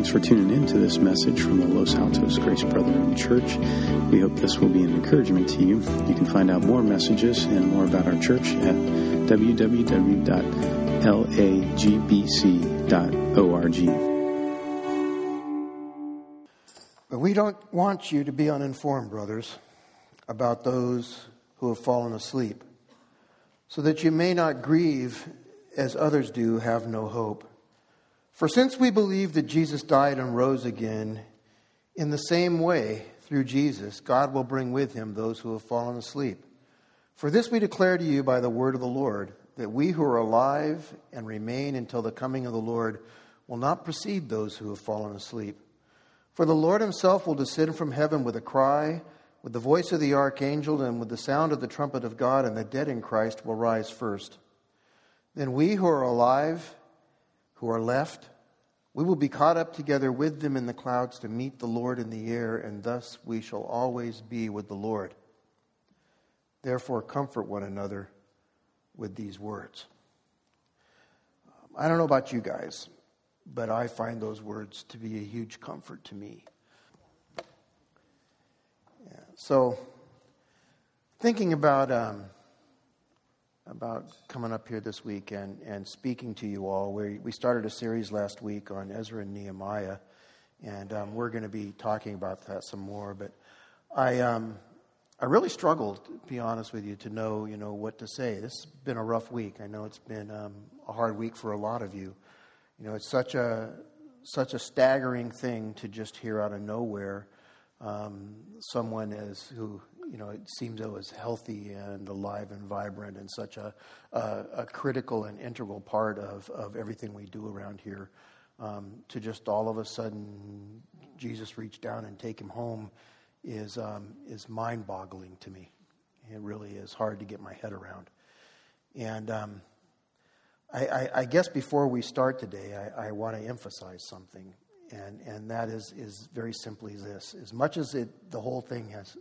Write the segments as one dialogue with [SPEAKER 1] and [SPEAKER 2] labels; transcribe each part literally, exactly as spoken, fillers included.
[SPEAKER 1] Thanks for tuning in to this message from the Los Altos Grace Brotherhood Church. We hope this will be an encouragement to you. You can find out more messages and more about our church at w w w dot lag b c dot org.
[SPEAKER 2] But we don't want you to be uninformed, brothers, about those who have fallen asleep, so that you may not grieve as others do, have no hope. For since we believe that Jesus died and rose again, in the same way, through Jesus, God will bring with him those who have fallen asleep. For this we declare to you by the word of the Lord, that we who are alive and remain until the coming of the Lord will not precede those who have fallen asleep. For the Lord himself will descend from heaven with a cry, with the voice of the archangel, and with the sound of the trumpet of God, and the dead in Christ will rise first. Then we who are alive, who are left, we will be caught up together with them in the clouds to meet the Lord in the air, and thus we shall always be with the Lord. Therefore, comfort one another with these words. I don't know about you guys, but I find those words to be a huge comfort to me. Yeah, so, thinking about um, about coming up here this week and, and speaking to you all. We, we started a series last week on Ezra and Nehemiah, and um, we're going to be talking about that some more. But I um, I really struggled, to be honest with you, to know, you know, what to say. This has been a rough week. I know it's been um, a hard week for a lot of you. You know, it's such a such a staggering thing to just hear out of nowhere um, someone as who. You know, it seems though as healthy and alive and vibrant and such a, a, a critical and integral part of, of everything we do around here. Um, to just all of a sudden, Jesus reach down and take him home is um, is mind-boggling to me. It really is hard to get my head around. And um, I, I, I guess before we start today, I, I want to emphasize something, and and that is is very simply this: as much as it the whole thing has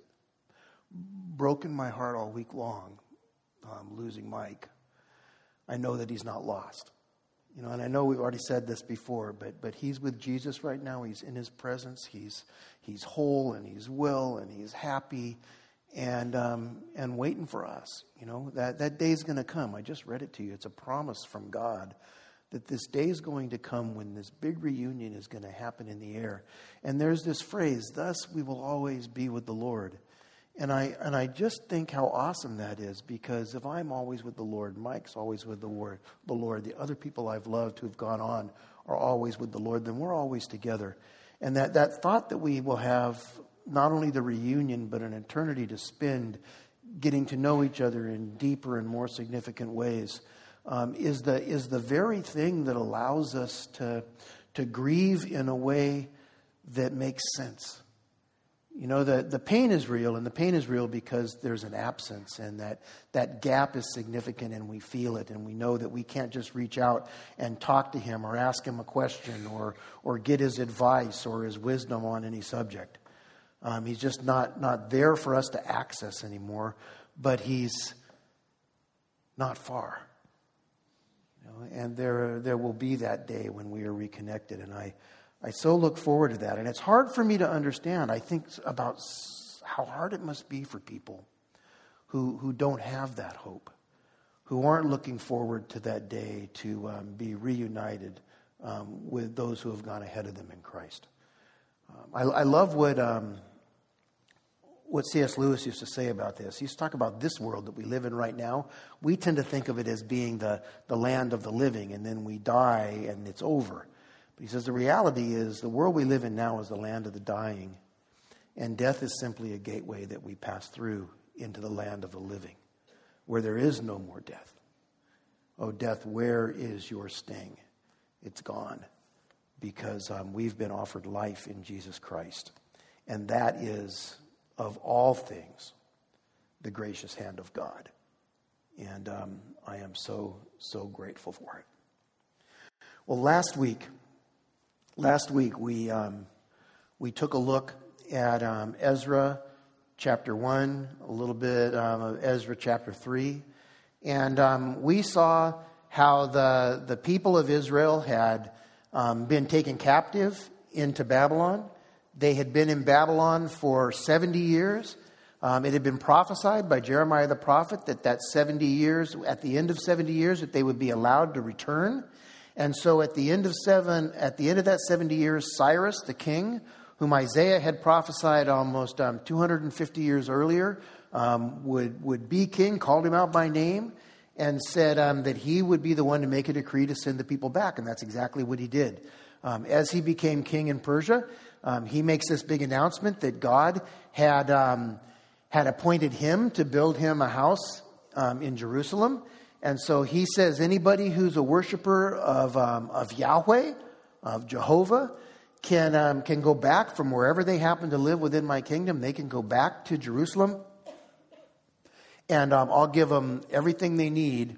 [SPEAKER 2] broken my heart all week long, um, losing Mike, I know that he's not lost. You know, and I know we've already said this before, but but he's with Jesus right now. He's in his presence. He's he's whole and he's well and he's happy, and um, and waiting for us. You know, that that day's going to come. I just read it to you. It's a promise from God that this day is going to come when this big reunion is going to happen in the air. And there's this phrase, "Thus we will always be with the Lord." And I and I just think how awesome that is, because if I'm always with the Lord, Mike's always with the Lord, the Lord, the other people I've loved who've gone on are always with the Lord, then we're always together. And that, that thought that we will have not only the reunion, but an eternity to spend getting to know each other in deeper and more significant ways um, is the is the very thing that allows us to to grieve in a way that makes sense. You know, the, the pain is real, and the pain is real because there's an absence, and that, that gap is significant, and we feel it, and we know that we can't just reach out and talk to him or ask him a question or or get his advice or his wisdom on any subject. Um, he's just not, not there for us to access anymore, but he's not far. You know, and there there will be that day when we are reconnected, and I I so look forward to that. And it's hard for me to understand. I think about how hard it must be for people who who don't have that hope, who aren't looking forward to that day to um, be reunited um, with those who have gone ahead of them in Christ. Um, I, I love what um, what C S Lewis used to say about this. He used to talk about this world that we live in right now. We tend to think of it as being the, the land of the living, and then we die and it's over. He says the reality is the world we live in now is the land of the dying, and death is simply a gateway that we pass through into the land of the living, where there is no more death. Oh, death, where is your sting? It's gone, because um, we've been offered life in Jesus Christ, and that is, of all things, the gracious hand of God, and um, I am so, so grateful for it. Well, last week, Last week we um, we took a look at um, Ezra chapter one, a little bit um, of Ezra chapter three, and um, we saw how the the people of Israel had um, been taken captive into Babylon. They had been in Babylon for seventy years. Um, it had been prophesied by Jeremiah the prophet that that seventy years, at the end of seventy years, that they would be allowed to return. And so at the end of seven, at the end of that seventy years, Cyrus the king, whom Isaiah had prophesied almost um, two hundred fifty years earlier, um, would, would be king, called him out by name, and said um, that he would be the one to make a decree to send the people back. And that's exactly what he did. Um, as he became king in Persia, um, he makes this big announcement that God had um, had appointed him to build him a house um, in Jerusalem. And so he says anybody who's a worshiper of um, of Yahweh, of Jehovah, can um, can go back from wherever they happen to live within my kingdom. They can go back to Jerusalem, and um, I'll give them everything they need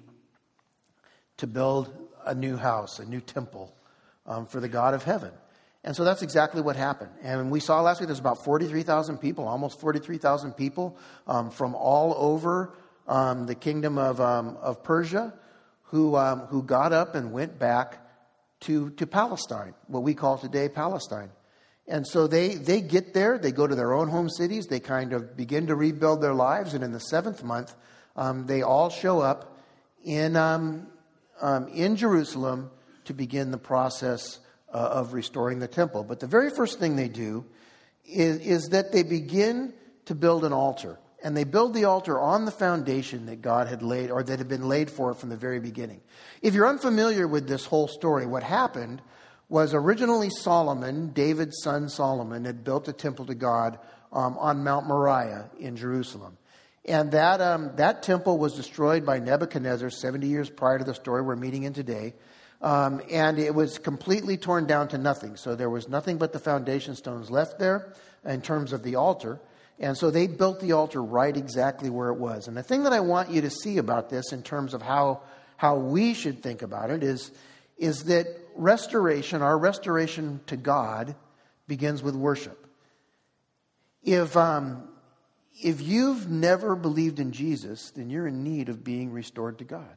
[SPEAKER 2] to build a new house, a new temple um, for the God of heaven. And so that's exactly what happened. And we saw last week there's about forty-three thousand people, almost forty-three thousand people um, from all over um, the kingdom of um, of Persia, who um, who got up and went back to to Palestine, what we call today Palestine. And so they they get there, they go to their own home cities, they kind of begin to rebuild their lives, and in the seventh month, um, they all show up in um, um, in Jerusalem to begin the process uh, of restoring the temple. But the very first thing they do is, is that they begin to build an altar. And they build the altar on the foundation that God had laid, or that had been laid for it from the very beginning. If you're unfamiliar with this whole story, what happened was originally Solomon, David's son Solomon, had built a temple to God um, on Mount Moriah in Jerusalem. And that um, that temple was destroyed by Nebuchadnezzar seventy years prior to the story we're meeting in today. Um, and it was completely torn down to nothing. So there was nothing but the foundation stones left there in terms of the altar. And so they built the altar right exactly where it was. And the thing that I want you to see about this in terms of how how we should think about it is, is that restoration, our restoration to God, begins with worship. If um, if you've never believed in Jesus, then you're in need of being restored to God.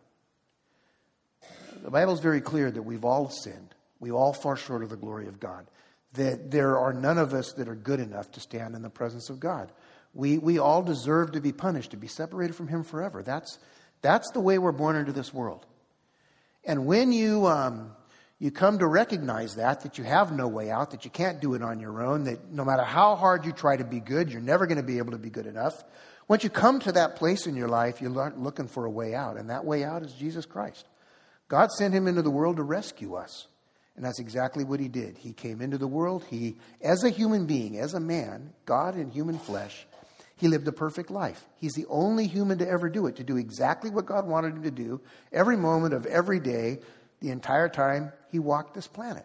[SPEAKER 2] The Bible is very clear that we've all sinned. We all fall short of the glory of God. That there are none of us that are good enough to stand in the presence of God. We we all deserve to be punished, to be separated from Him forever. That's that's the way we're born into this world. And when you um, you come to recognize that, that you have no way out, that you can't do it on your own, that no matter how hard you try to be good, you're never going to be able to be good enough. Once you come to that place in your life, you're looking for a way out. And that way out is Jesus Christ. God sent Him into the world to rescue us. And that's exactly what He did. He came into the world. He, as a human being, as a man, God in human flesh, He lived a perfect life. He's the only human to ever do it, to do exactly what God wanted Him to do every moment of every day, the entire time He walked this planet.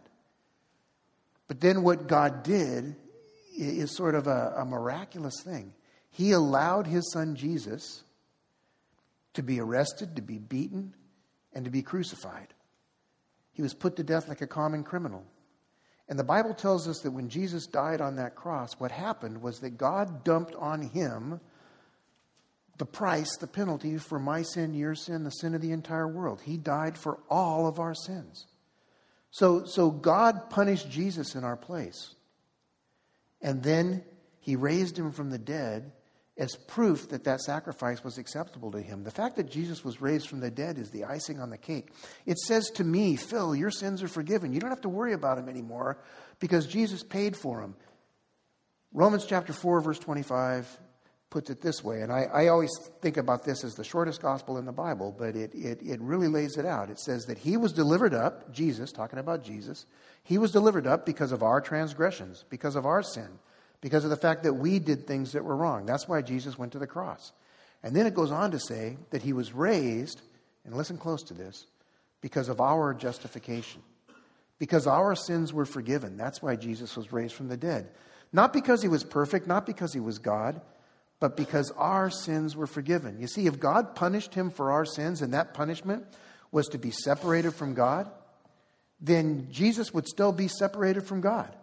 [SPEAKER 2] But then what God did is sort of a, a miraculous thing. He allowed His Son Jesus to be arrested, to be beaten, and to be crucified. He was put to death like a common criminal. And the Bible tells us that when Jesus died on that cross, what happened was that God dumped on Him the price, the penalty for my sin, your sin, the sin of the entire world. He died for all of our sins. So, so God punished Jesus in our place. And then He raised Him from the dead as proof that that sacrifice was acceptable to Him. The fact that Jesus was raised from the dead is the icing on the cake. It says to me, Phil, your sins are forgiven. You don't have to worry about them anymore because Jesus paid for them. Romans chapter four, verse twenty-five puts it this way, and I, I always think about this as the shortest gospel in the Bible, but it, it, it really lays it out. It says that He was delivered up, Jesus, talking about Jesus, He was delivered up because of our transgressions, because of our sin. Because of the fact that we did things that were wrong. That's why Jesus went to the cross. And then it goes on to say that He was raised, and listen close to this, because of our justification. Because our sins were forgiven. That's why Jesus was raised from the dead. Not because He was perfect, not because He was God, but because our sins were forgiven. You see, if God punished Him for our sins, and that punishment was to be separated from God, then Jesus would still be separated from God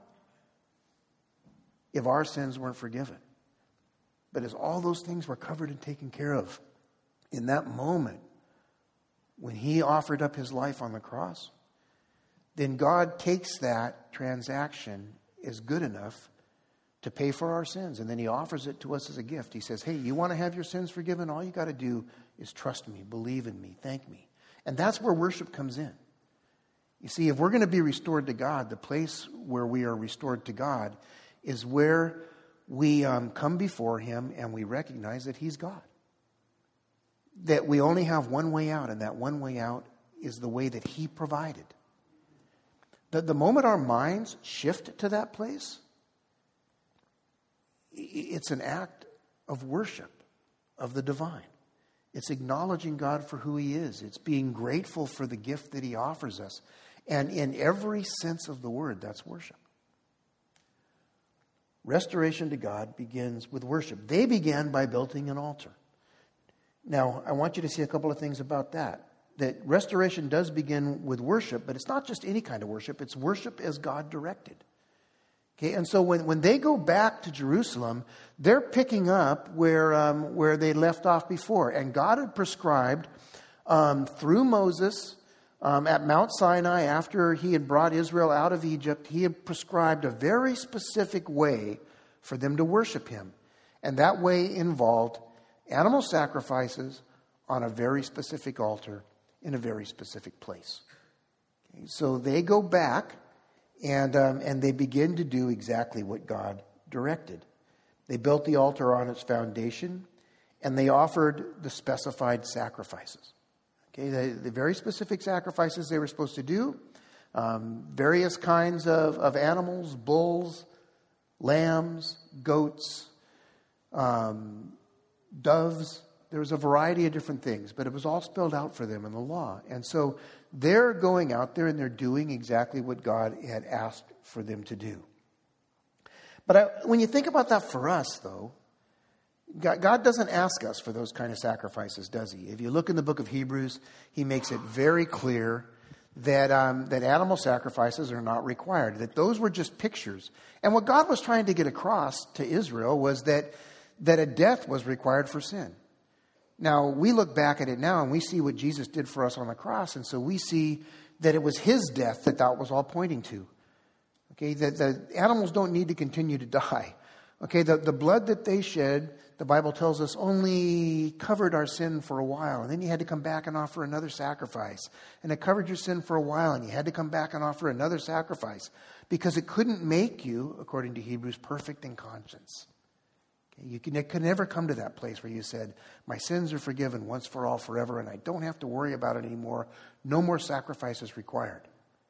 [SPEAKER 2] if our sins weren't forgiven. But as all those things were covered and taken care of, in that moment, when He offered up His life on the cross, then God takes that transaction is good enough to pay for our sins. And then he offers it to us as a gift. He says, hey, you want to have your sins forgiven? All you got to do is trust me, believe in me, thank me. And that's where worship comes in. You see, if we're going to be restored to God, the place where we are restored to God is where we um, come before him and we recognize that he's God. That we only have one way out, and that one way out is the way that he provided. That the moment our minds shift to that place, it's an act of worship of the divine. It's acknowledging God for who he is. It's being grateful for the gift that he offers us. And in every sense of the word, that's worship. Restoration to God begins with worship. They began by building an altar. Now, I want you to see a couple of things about that. That restoration does begin with worship, but it's not just any kind of worship. It's worship as God directed. Okay, and so when, when they go back to Jerusalem, they're picking up where, um, where they left off before. And God had prescribed um, through Moses um, at Mount Sinai, after he had brought Israel out of Egypt, he had prescribed a very specific way for them to worship him. And that way involved animal sacrifices on a very specific altar in a very specific place. Okay, so they go back and um, and they begin to do exactly what God directed. They built the altar on its foundation, and they offered the specified sacrifices. Okay, the, the very specific sacrifices they were supposed to do, um, various kinds of, of animals, bulls, lambs, goats, um, doves. There was a variety of different things, but it was all spelled out for them in the law. And so they're going out there and they're doing exactly what God had asked for them to do. But I, when you think about that for us, though, God, God doesn't ask us for those kind of sacrifices, does he? If you look in the book of Hebrews, he makes it very clear that um, that animal sacrifices are not required, that those were just pictures. And what God was trying to get across to Israel was that that a death was required for sin. Now, we look back at it now and we see what Jesus did for us on the cross. And so we see that it was his death that that was all pointing to. Okay, that the animals don't need to continue to die. Okay, the, the blood that they shed, the Bible tells us, only covered our sin for a while. And then you had to come back and offer another sacrifice. And it covered your sin for a while, and you had to come back and offer another sacrifice. Because it couldn't make you, according to Hebrews, perfect in conscience. You can, it could never come to that place where you said, my sins are forgiven once for all forever, and I don't have to worry about it anymore. No more sacrifices required.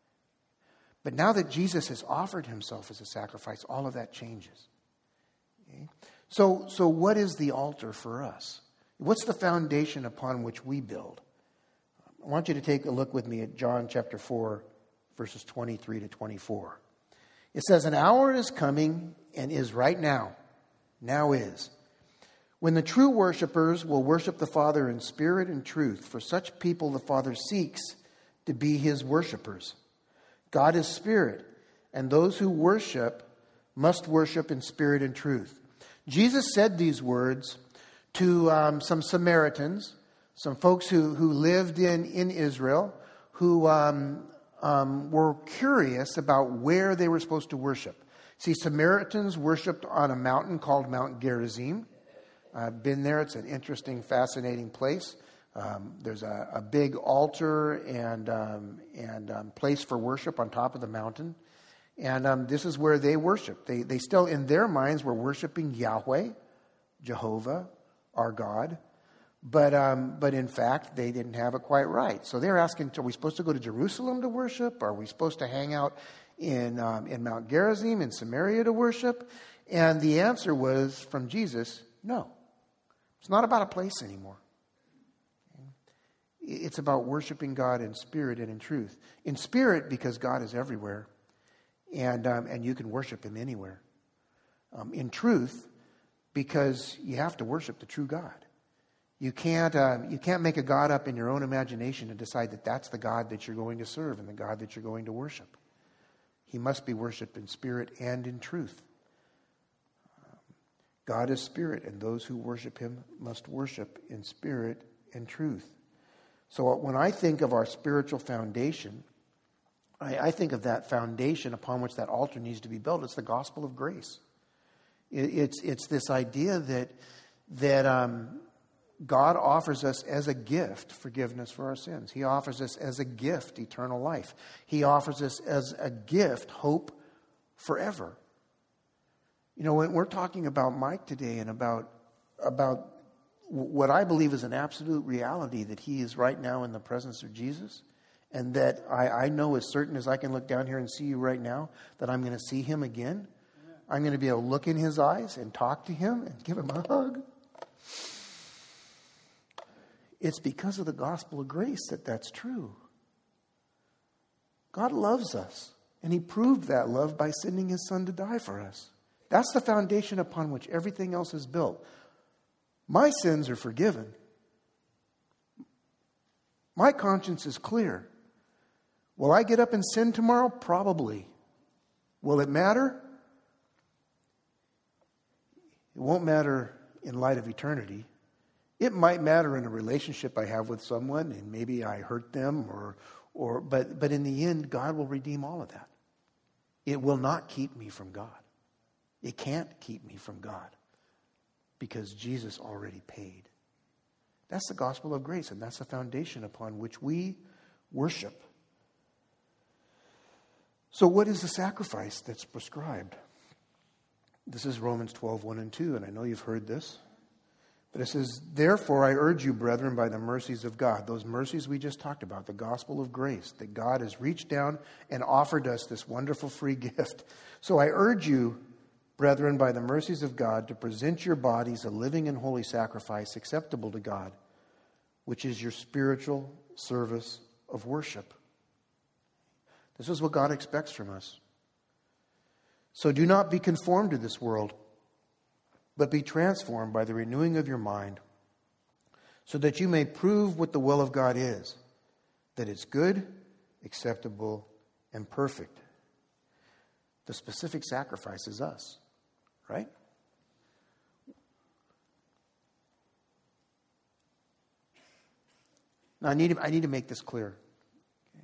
[SPEAKER 2] But now that Jesus has offered himself as a sacrifice, all of that changes. Okay? So, so what is the altar for us? What's the foundation upon which we build? I want you to take a look with me at John chapter four, verses twenty-three to twenty-four. It says, an hour is coming and is right now. Now is, when the true worshipers will worship the Father in spirit and truth. For such people the Father seeks to be his worshipers. God is spirit, and those who worship must worship in spirit and truth. Jesus said these words to um, some Samaritans, some folks who, who lived in, in Israel, who um, um, were curious about where they were supposed to worship. See, Samaritans worshipped on a mountain called Mount Gerizim. I've been there. It's an interesting, fascinating place. Um, there's a, a big altar and um, and um, place for worship on top of the mountain. And um, this is where they worship. They, they still, in their minds, were worshiping Yahweh, Jehovah, our God. But um, but in fact, they didn't have it quite right. So they're asking, are we supposed to go to Jerusalem to worship? Are we supposed to hang out in um, in Mount Gerizim, in Samaria to worship? And the answer was from Jesus, no. It's not about a place anymore. It's about worshiping God in spirit and in truth. In spirit, because God is everywhere, and um, and you can worship him anywhere. Um, in truth, because you have to worship the true God. You can't uh, you can't make a God up in your own imagination and decide that that's the God that you're going to serve and the God that you're going to worship. He must be worshipped in spirit and in truth. Um, God is spirit, and those who worship him must worship in spirit and truth. So when I think of our spiritual foundation, I, I think of that foundation upon which that altar needs to be built. It's the gospel of grace. It, it's it's this idea that that um, God offers us as a gift forgiveness for our sins. He offers us as a gift eternal life. He offers us as a gift hope forever. You know, when we're talking about Mike today and about about what I believe is an absolute reality, that he is right now in the presence of Jesus, and that I, I know as certain as I can look down here and see you right now, that I'm going to see him again. I'm going to be able to look in his eyes and talk to him and give him a hug. It's because of the gospel of grace that that's true. God loves us, and he proved that love by sending his son to die for us. That's the foundation upon which everything else is built. My sins are forgiven. My conscience is clear. Will I get up and sin tomorrow? Probably. Will it matter? It won't matter in light of eternity. It might matter in a relationship I have with someone, and maybe I hurt them, or, or but, but in the end, God will redeem all of that. It will not keep me from God. It can't keep me from God, because Jesus already paid. That's the gospel of grace, and that's the foundation upon which we worship. So what is the sacrifice that's prescribed? This is Romans twelve, one and two, and I know you've heard this. But it says, therefore I urge you, brethren, by the mercies of God, those mercies we just talked about, the gospel of grace, that God has reached down and offered us this wonderful free gift. So I urge you, brethren, by the mercies of God, to present your bodies a living and holy sacrifice acceptable to God, which is your spiritual service of worship. This is what God expects from us. So do not be conformed to this world, but be transformed by the renewing of your mind, so that you may prove what the will of God is, that it's good, acceptable, and perfect. The specific sacrifice is us, right? Now, I need to, I need to make this clear. Okay?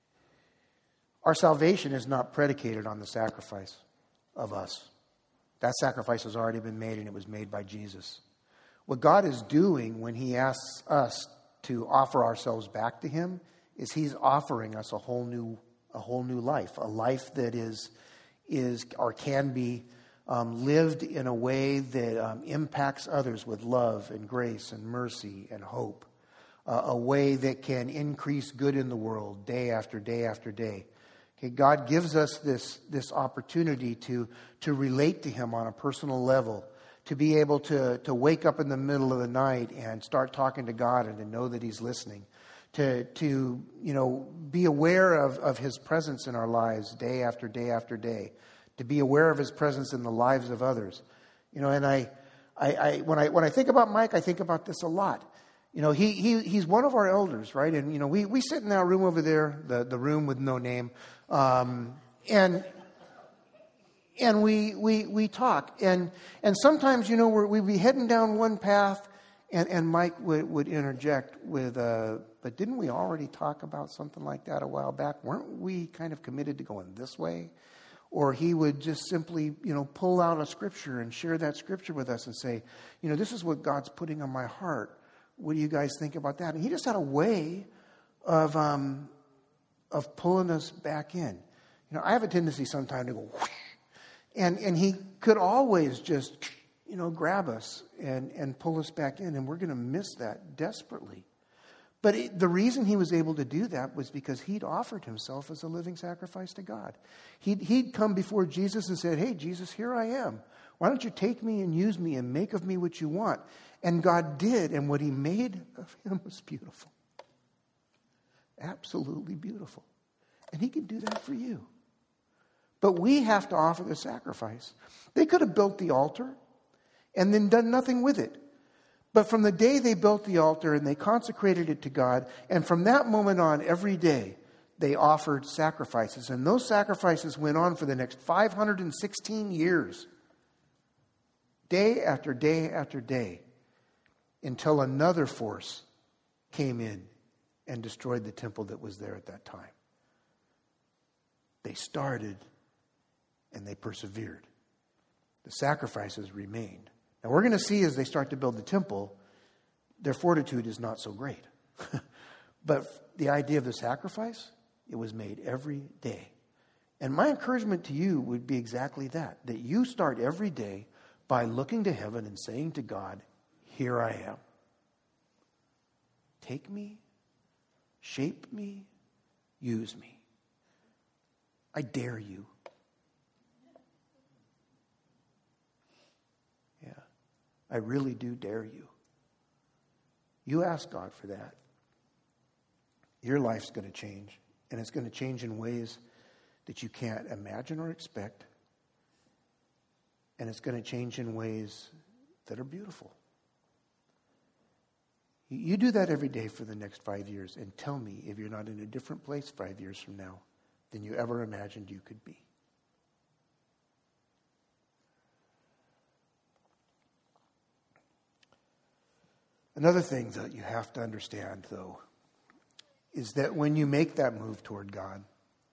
[SPEAKER 2] Our salvation is not predicated on the sacrifice of us. That sacrifice has already been made, and it was made by Jesus. What God is doing when he asks us to offer ourselves back to him is he's offering us a whole new a whole new life, a life that is is or can be um, lived in a way that um, impacts others with love and grace and mercy and hope, uh, a way that can increase good in the world day after day after day. Okay, God gives us this, this opportunity to, to relate to him on a personal level, to be able to, to wake up in the middle of the night and start talking to God and to know that he's listening, to, to you know, be aware of, of his presence in our lives day after day after day, to be aware of his presence in the lives of others. You know, and I, I, I when I when I think about Mike, I think about this a lot. You know, he he he's one of our elders, right? And, you know, we, we sit in that room over there, the, the room with no name, um, and and we we we talk. And and sometimes, you know, we're, we'd be heading down one path, and, and Mike would, would interject with, uh, but didn't we already talk about something like that a while back? Weren't we kind of committed to going this way? Or he would just simply, you know, pull out a scripture and share that scripture with us and say, you know, this is what God's putting on my heart. What do you guys think about that? And he just had a way of um, of pulling us back in. You know, I have a tendency sometimes to go, whoosh, and and he could always just, you know, grab us and, and pull us back in, and we're going to miss that desperately. But it, the reason he was able to do that was because he'd offered himself as a living sacrifice to God. He'd, he'd come before Jesus and said, hey, Jesus, here I am. Why don't you take me and use me and make of me what you want? And God did, and what he made of him was beautiful. Absolutely beautiful. And he can do that for you. But we have to offer the sacrifice. They could have built the altar and then done nothing with it. But from the day they built the altar and they consecrated it to God, and from that moment on, every day, they offered sacrifices. And those sacrifices went on for the next five hundred sixteen years. Day after day after day. Until another force came in and destroyed the temple that was there at that time. They started and they persevered. The sacrifices remained. Now we're going to see as they start to build the temple, their fortitude is not so great. But the idea of the sacrifice, it was made every day. And my encouragement to you would be exactly that, that you start every day by looking to heaven and saying to God, here I am. Take me, shape me, use me. I dare you. Yeah, I really do dare you. You ask God for that. Your life's going to change, and it's going to change in ways that you can't imagine or expect, and it's going to change in ways that are beautiful. You do that every day for the next five years, and tell me if you're not in a different place five years from now than you ever imagined you could be. Another thing that you have to understand, though, is that when you make that move toward God,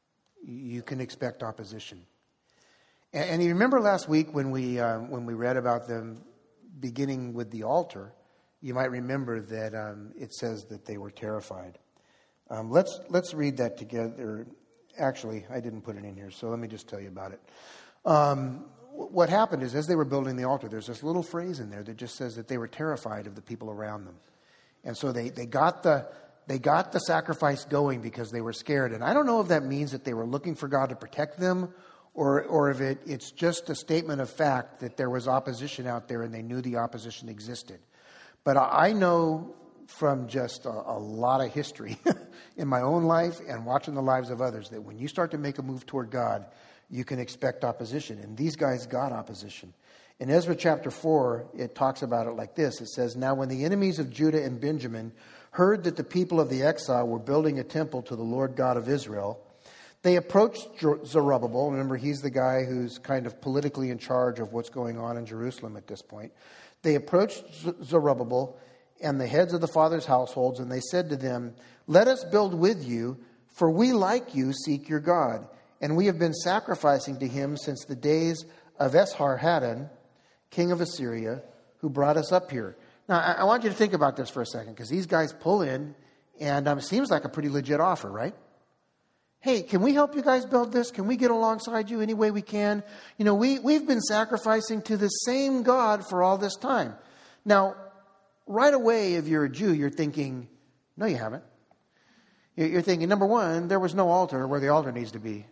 [SPEAKER 2] you can expect opposition. And, and you remember last week when we uh, when we read about them beginning with the altar, you might remember that um, it says that they were terrified. Um, let's let's read that together. Actually, I didn't put it in here, so let me just tell you about it. Um, what happened is, as they were building the altar, there's this little phrase in there that just says that they were terrified of the people around them. And so they, they got the they got the sacrifice going because they were scared. And I don't know if that means that they were looking for God to protect them, or or if it, it's just a statement of fact that there was opposition out there and they knew the opposition existed. But I know from just a, a lot of history in my own life and watching the lives of others that when you start to make a move toward God, you can expect opposition. And these guys got opposition. In Ezra chapter four, it talks about it like this. It says, now when the enemies of Judah and Benjamin heard that the people of the exile were building a temple to the Lord God of Israel, they approached Zerubbabel. Remember, he's the guy who's kind of politically in charge of what's going on in Jerusalem at this point. They approached Zerubbabel and the heads of the fathers' households, and they said to them, let us build with you, for we, like you, seek your God. And we have been sacrificing to him since the days of Esarhaddon, king of Assyria, who brought us up here. Now, I want you to think about this for a second, because these guys pull in, and um, it seems like a pretty legit offer, right? Hey, can we help you guys build this? Can we get alongside you any way we can? You know, we, we've been sacrificing to the same God for all this time. Now, right away, if you're a Jew, you're thinking, no, you haven't. You're thinking, number one, there was no altar where the altar needs to be.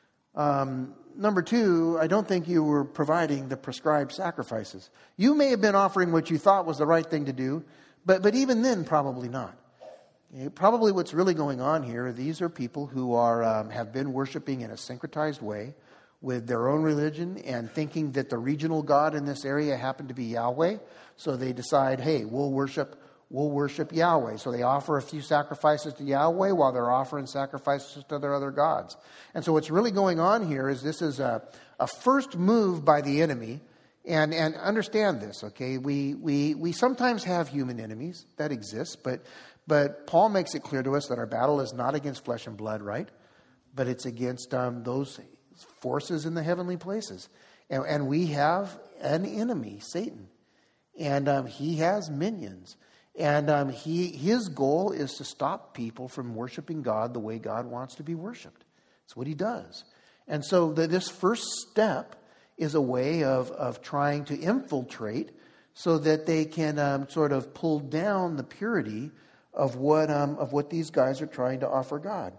[SPEAKER 2] Um, number two, I don't think you were providing the prescribed sacrifices. You may have been offering what you thought was the right thing to do, but, but even then, probably not. Probably what's really going on here, these are people who are um, have been worshiping in a syncretized way with their own religion and thinking that the regional god in this area happened to be Yahweh. So they decide, hey, we'll worship we'll worship Yahweh. So they offer a few sacrifices to Yahweh while they're offering sacrifices to their other gods. And so what's really going on here is this is a, a first move by the enemy. And and understand this, okay? We we we sometimes have human enemies that exist, but But Paul makes it clear to us that our battle is not against flesh and blood, right? But it's against um, those forces in the heavenly places. And, and we have an enemy, Satan. And um, he has minions. And um, he his goal is to stop people from worshiping God the way God wants to be worshipped. That's what he does. And so the, this first step is a way of, of trying to infiltrate so that they can um, sort of pull down the purity of what um, of what these guys are trying to offer God.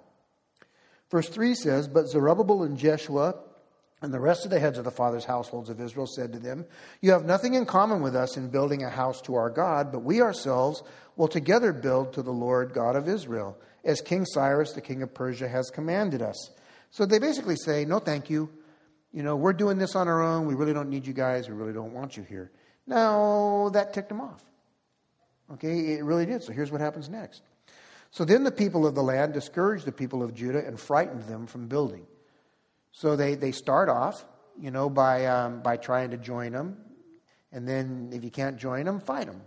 [SPEAKER 2] Verse three says, but Zerubbabel and Jeshua and the rest of the heads of the fathers' households of Israel said to them, you have nothing in common with us in building a house to our God, but we ourselves will together build to the Lord God of Israel, as King Cyrus, the king of Persia, has commanded us. So they basically say, no, thank you. You know, we're doing this on our own. We really don't need you guys. We really don't want you here. Now, that ticked them off. Okay, it really did. So here's what happens next. So then the people of the land discouraged the people of Judah and frightened them from building. So they, they start off, you know, by um, by trying to join them. And then if you can't join them, fight them.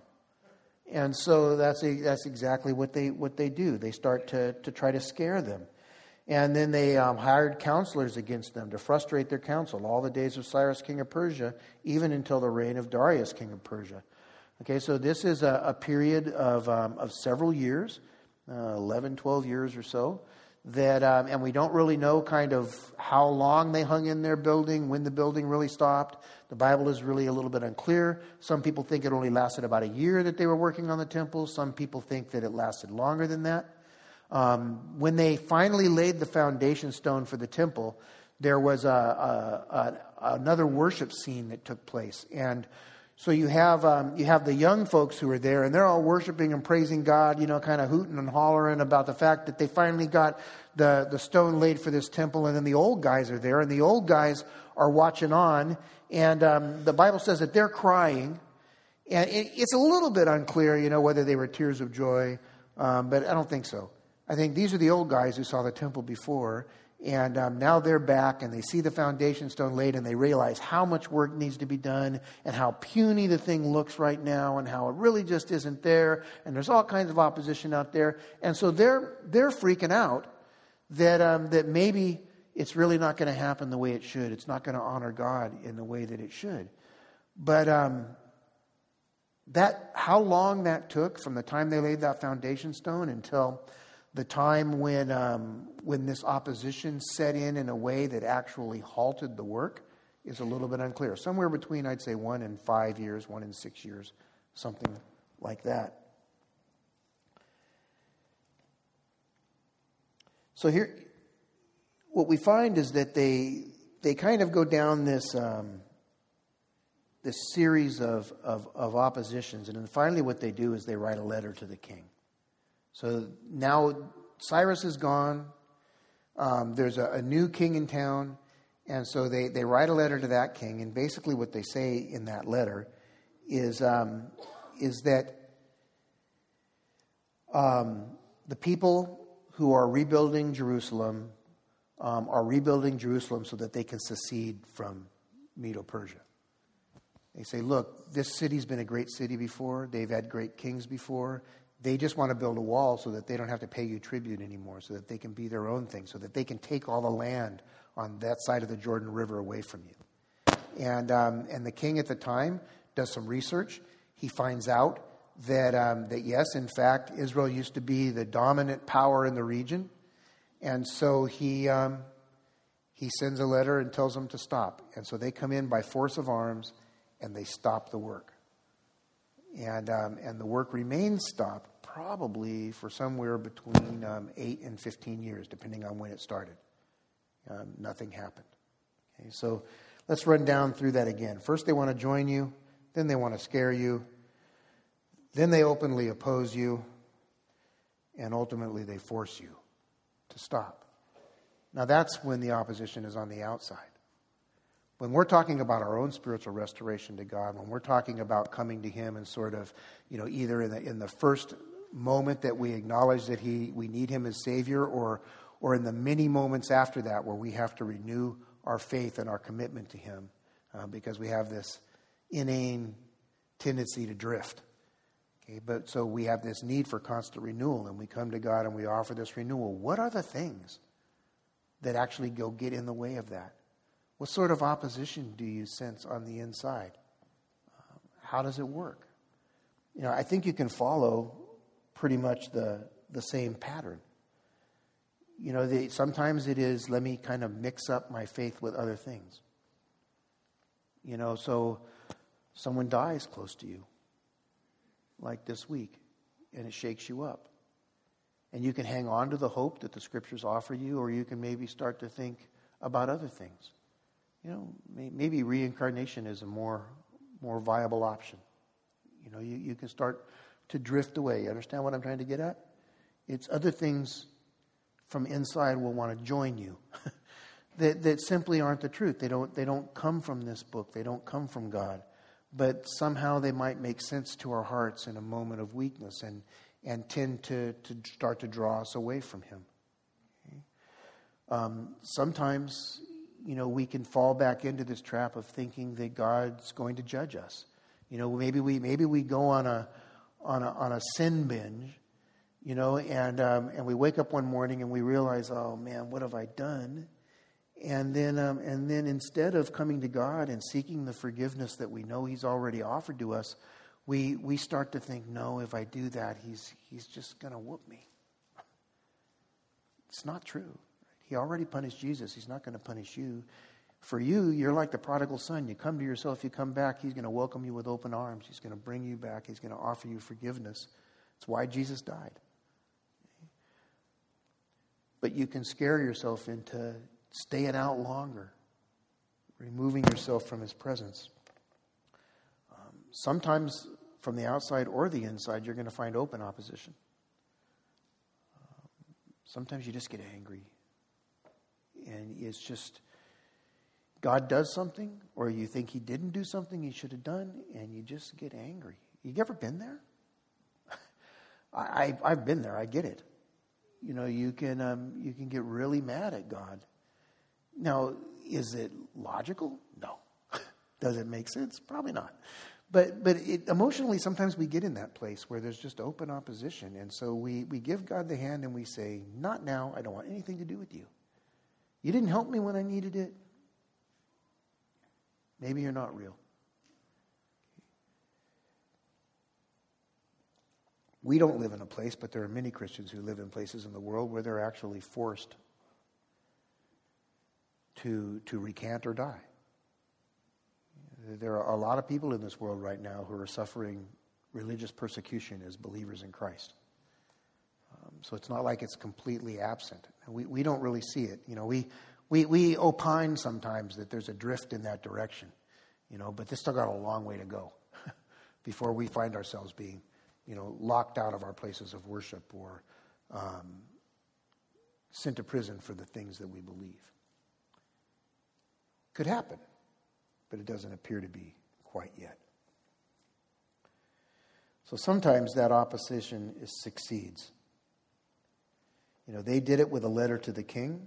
[SPEAKER 2] And so that's a, that's exactly what they what they do. They start to, to try to scare them. And then they um, hired counselors against them to frustrate their counsel all the days of Cyrus, king of Persia, even until the reign of Darius, king of Persia. Okay, so this is a, a period of um, of several years, uh, eleven, twelve years or so, that um, and we don't really know kind of how long they hung in their building, when the building really stopped. The Bible is really a little bit unclear. Some people think it only lasted about a year that they were working on the temple. Some people think that it lasted longer than that. Um, when they finally laid the foundation stone for the temple, there was a, a, a, another worship scene that took place. And so you have um, you have the young folks who are there, and they're all worshiping and praising God, you know, kind of hooting and hollering about the fact that they finally got the, the stone laid for this temple. And then the old guys are there, and the old guys are watching on. And um, the Bible says that they're crying. And it, it's a little bit unclear, you know, whether they were tears of joy, um, but I don't think so. I think these are the old guys who saw the temple before, and um, now they're back and they see the foundation stone laid and they realize how much work needs to be done and how puny the thing looks right now and how it really just isn't there, and there's all kinds of opposition out there. And so they're they're freaking out that um, that maybe it's really not going to happen the way it should. It's not going to honor God in the way that it should. But um, that how long that took from the time they laid that foundation stone until the time when um, when this opposition set in in a way that actually halted the work is a little bit unclear. Somewhere between, I'd say, one and five years, one and six years, something like that. So here, what we find is that they they kind of go down this um, this series of, of of oppositions, and then finally, what they do is they write a letter to the king. So now Cyrus is gone. Um, there's a, a new king in town. And so they, they write a letter to that king. And basically what they say in that letter is, um, is that um, the people who are rebuilding Jerusalem um, are rebuilding Jerusalem so that they can secede from Medo-Persia. They say, look, this city's been a great city before. They've had great kings before. They just want to build a wall so that they don't have to pay you tribute anymore, so that they can be their own thing, so that they can take all the land on that side of the Jordan River away from you. And um, and the king at the time does some research. He finds out that um, that yes, in fact, Israel used to be the dominant power in the region, and so he um, he sends a letter and tells them to stop. And so they come in by force of arms, and they stop the work. And um, and the work remains stopped probably for somewhere between um, eight and fifteen years, depending on when it started. Um, nothing happened. Okay, so let's run down through that again. First, they want to join you. Then they want to scare you. Then they openly oppose you. And ultimately, they force you to stop. Now, that's when the opposition is on the outside. When we're talking about our own spiritual restoration to God, when we're talking about coming to Him and sort of, you know, either in the in the first moment that we acknowledge that He we need Him as Savior, or or in the many moments after that where we have to renew our faith and our commitment to Him, uh, because we have this inane tendency to drift. Okay, but so we have this need for constant renewal, and we come to God and we offer this renewal. What are the things that actually go get in the way of that? What sort of opposition do you sense on the inside? Um, how does it work? You know, I think you can follow pretty much the the same pattern. You know, the, sometimes it is, let me kind of mix up my faith with other things. You know, so someone dies close to you, like this week, and it shakes you up. And you can hang on to the hope that the Scriptures offer you, or you can maybe start to think about other things. You know, maybe reincarnation is a more more viable option. You know, you, you can start to drift away. You understand what I'm trying to get at? It's other things from inside will want to join you that that simply aren't the truth. They don't they don't come from this book. They don't come from God. But somehow they might make sense to our hearts in a moment of weakness and and tend to, to start to draw us away from Him. Okay? Um, sometimes, you know, we can fall back into this trap of thinking that God's going to judge us. You know, maybe we maybe we go on a on a on a sin binge, You know, and um, and we wake up one morning and we realize, oh man, what have I done? And then um, and then instead of coming to God and seeking the forgiveness that we know He's already offered to us, we we start to think, no, if I do that, He's He's just going to whoop me. It's not true. He already punished Jesus. He's not going to punish you. For you, you're like the prodigal son. You come to yourself, you come back, He's going to welcome you with open arms. He's going to bring you back. He's going to offer you forgiveness. That's why Jesus died. But you can scare yourself into staying out longer, removing yourself from His presence. Um, sometimes from the outside or the inside, you're going to find open opposition. Um, sometimes you just get angry. And it's just, God does something, or you think He didn't do something He should have done, and you just get angry. You ever been there? I, I've been there. I get it. You know, you can um, you can get really mad at God. Now, is it logical? No. Does it make sense? Probably not. But but it, emotionally, sometimes we get in that place where there's just open opposition. And so we, we give God the hand and we say, not now. I don't want anything to do with you. You didn't help me when I needed it. Maybe you're not real. We don't live in a place, but there are many Christians who live in places in the world where they're actually forced to, to recant or die. There are a lot of people in this world right now who are suffering religious persecution as believers in Christ. Um, so it's not like it's completely absent. We we don't really see it. You know, we we we opine sometimes that there's a drift in that direction. You know, but this still got a long way to go before we find ourselves being, you know, locked out of our places of worship or um, sent to prison for the things that we believe. Could happen, but it doesn't appear to be quite yet. So sometimes that opposition is, succeeds. You know, they did it with a letter to the king.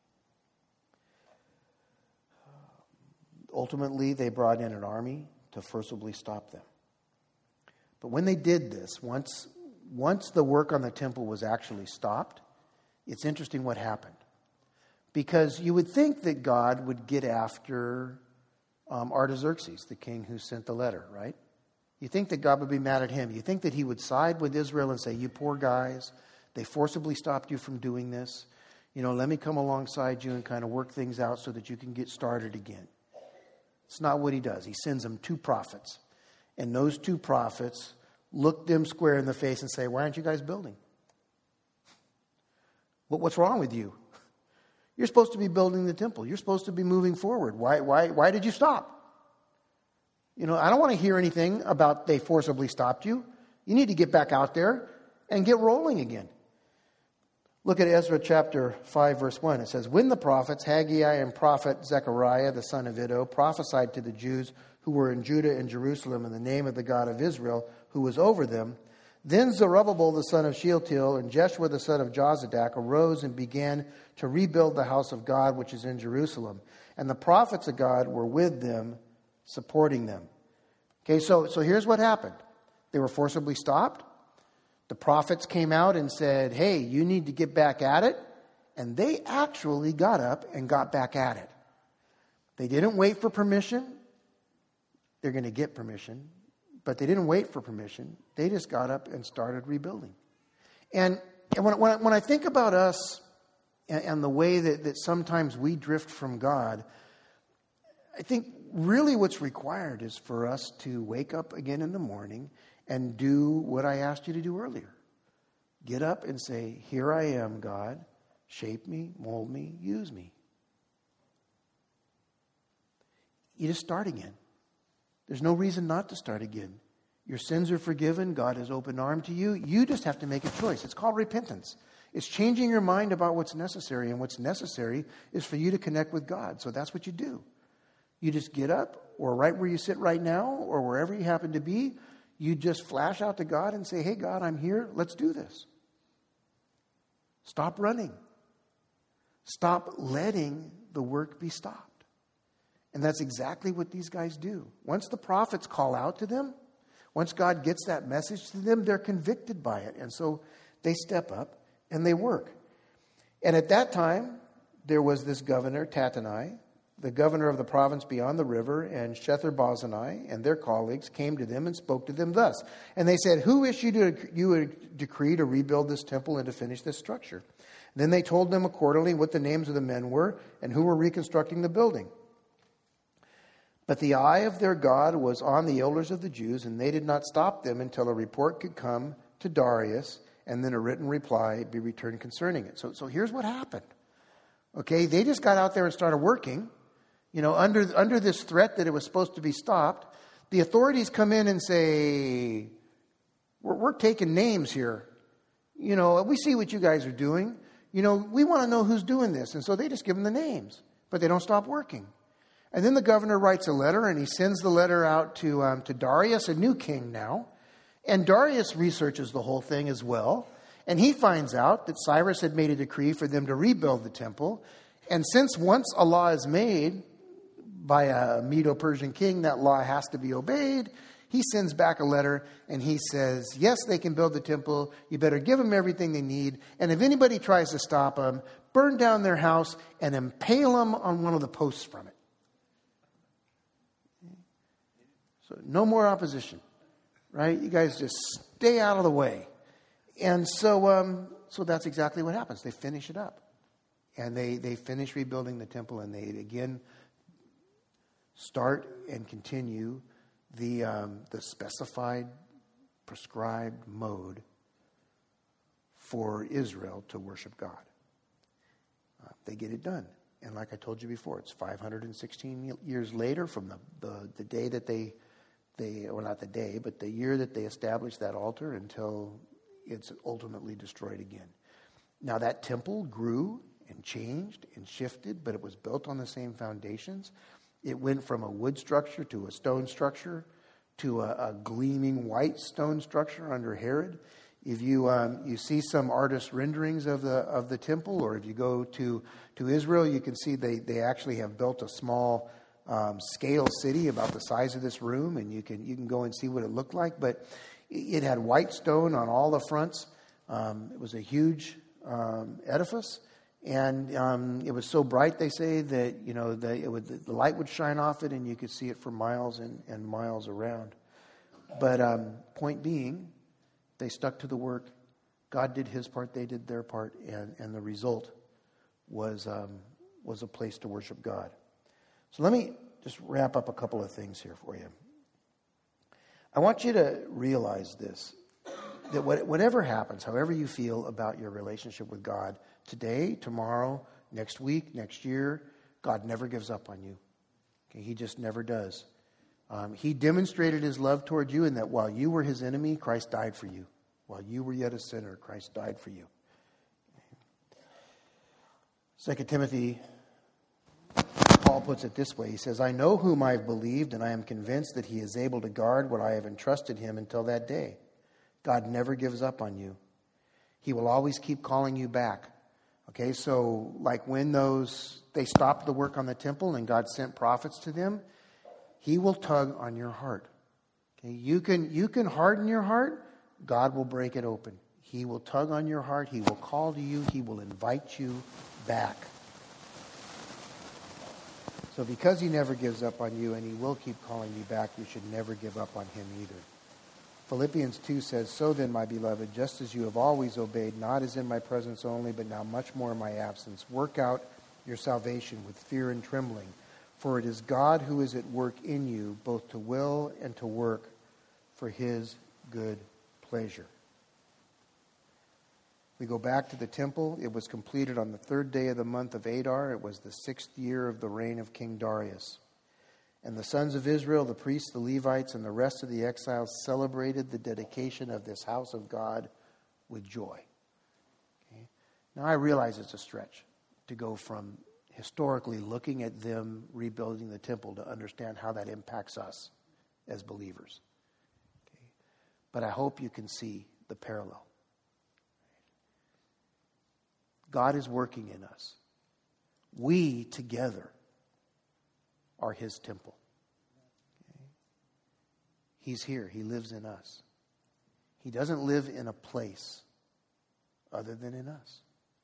[SPEAKER 2] Ultimately, they brought in an army to forcibly stop them. But when they did this, once, once the work on the temple was actually stopped, it's interesting what happened. Because you would think that God would get after um, Artaxerxes, the king who sent the letter, right? You think that God would be mad at him. You think that He would side with Israel and say, you poor guys, they forcibly stopped you from doing this. You know, let me come alongside you and kind of work things out so that you can get started again. It's not what He does. He sends them two prophets. And those two prophets look them square in the face and say, why aren't you guys building? What, what's wrong with you? You're supposed to be building the temple. You're supposed to be moving forward. Why, why, why did you stop? You know, I don't want to hear anything about they forcibly stopped you. You need to get back out there and get rolling again. Look at Ezra chapter five, verse one. It says, when the prophets, Haggai and prophet Zechariah, the son of Iddo, prophesied to the Jews who were in Judah and Jerusalem in the name of the God of Israel, who was over them, then Zerubbabel the son of Shealtiel and Jeshua the son of Jozadak arose and began to rebuild the house of God which is in Jerusalem. And the prophets of God were with them, supporting them. Okay, so, so here's what happened. They were forcibly stopped. The prophets came out and said, hey, you need to get back at it. And they actually got up and got back at it. They didn't wait for permission. They're going to get permission. But they didn't wait for permission. They just got up and started rebuilding. And, and when, when, I, when I think about us and, and the way that, that sometimes we drift from God, I think really what's required is for us to wake up again in the morning and do what I asked you to do earlier. Get up and say, here I am, God. Shape me, mold me, use me. You just start again. There's no reason not to start again. Your sins are forgiven. God has open arm to you. You just have to make a choice. It's called repentance. It's changing your mind about what's necessary. And what's necessary is for you to connect with God. So that's what you do. You just get up, or right where you sit right now, or wherever you happen to be, you just flash out to God and say, hey, God, I'm here. Let's do this. Stop running. Stop letting the work be stopped. And that's exactly what these guys do. Once the prophets call out to them, once God gets that message to them, they're convicted by it. And so they step up and they work. And at that time, there was this governor, Tattenai, the governor of the province beyond the river, and Shethar-bozenai and their colleagues came to them and spoke to them thus. And they said, who issued you a decree to rebuild this temple and to finish this structure? Then they told them accordingly what the names of the men were and who were reconstructing the building. But the eye of their God was on the elders of the Jews, and they did not stop them until a report could come to Darius, and then a written reply be returned concerning it. So, so here's what happened. Okay, they just got out there and started working, you know, under under this threat that it was supposed to be stopped. The authorities come in and say, we're, we're taking names here. You know, we see what you guys are doing. You know, we want to know who's doing this. And so they just give them the names, but they don't stop working. And then the governor writes a letter, and he sends the letter out to um, to Darius, a new king now. And Darius researches the whole thing as well. And he finds out that Cyrus had made a decree for them to rebuild the temple. And since once a law is made by a Medo-Persian king, that law has to be obeyed. He sends back a letter and he says, yes, they can build the temple. You better give them everything they need. And if anybody tries to stop them, burn down their house and impale them on one of the posts from it. So no more opposition, right? You guys just stay out of the way. And so um, so that's exactly what happens. They finish it up. And they, they finish rebuilding the temple, and they again start and continue the um, the specified, prescribed mode for Israel to worship God. Uh, they get it done. And like I told you before, it's five hundred sixteen years later from the, the, the day that they, they, or not the day, but the year that they established that altar until it's ultimately destroyed again. Now that temple grew and changed and shifted, but it was built on the same foundations. It went from a wood structure to a stone structure to a, a gleaming white stone structure under Herod. If you um, you see some artist renderings of the of the temple, or if you go to, to Israel, you can see they, they actually have built a small um, scale city about the size of this room, and you can you can go and see what it looked like. But it had white stone on all the fronts. Um, it was a huge um, edifice, and um, it was so bright, they say, that you know the, it would, the light would shine off it, and you could see it for miles and, and miles around. But um, point being, they stuck to the work. God did His part; they did their part, and, and the result was um, was a place to worship God. So let me just wrap up a couple of things here for you. I want you to realize this, that whatever happens, however you feel about your relationship with God, today, tomorrow, next week, next year, God never gives up on you. Okay, He just never does. Um, he demonstrated His love toward you in that while you were His enemy, Christ died for you. While you were yet a sinner, Christ died for you. Second Timothy, Paul puts it this way. He says, I know whom I have believed, and I am convinced that He is able to guard what I have entrusted Him until that day. God never gives up on you. He will always keep calling you back. Okay, so like when those, they stopped the work on the temple and God sent prophets to them, He will tug on your heart. Okay, you can, you can harden your heart. God will break it open. He will tug on your heart. He will call to you. He will invite you back. So because He never gives up on you and He will keep calling you back, you should never give up on Him either. Philippians two says, so then, my beloved, just as you have always obeyed, not as in my presence only, but now much more in my absence, work out your salvation with fear and trembling. For it is God who is at work in you, both to will and to work for His good pleasure. We go back to the temple. It was completed on the third day of the month of Adar. It was the sixth year of the reign of King Darius. And the sons of Israel, the priests, the Levites, and the rest of the exiles celebrated the dedication of this house of God with joy. Okay? Now I realize it's a stretch to go from historically looking at them rebuilding the temple to understand how that impacts us as believers. Okay? But I hope you can see the parallel. God is working in us. We together are His temple. Okay? He's here. He lives in us. He doesn't live in a place. other than in us.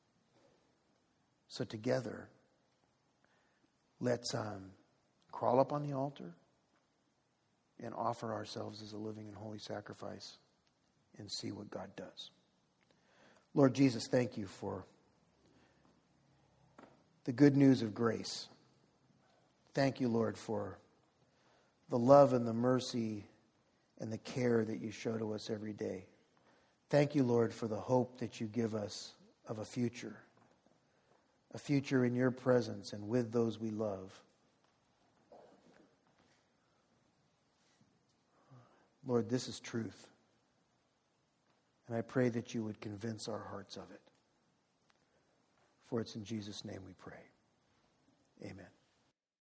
[SPEAKER 2] So together, let's um, crawl up on the altar and offer ourselves as a living and holy sacrifice and see what God does. Lord Jesus, thank you for the good news of grace. Thank you, Lord, for the love and the mercy and the care that you show to us every day. Thank you, Lord, for the hope that you give us of a future, a future in your presence and with those we love. Lord, this is truth. And I pray that you would convince our hearts of it. For it's in Jesus' name we pray. Amen.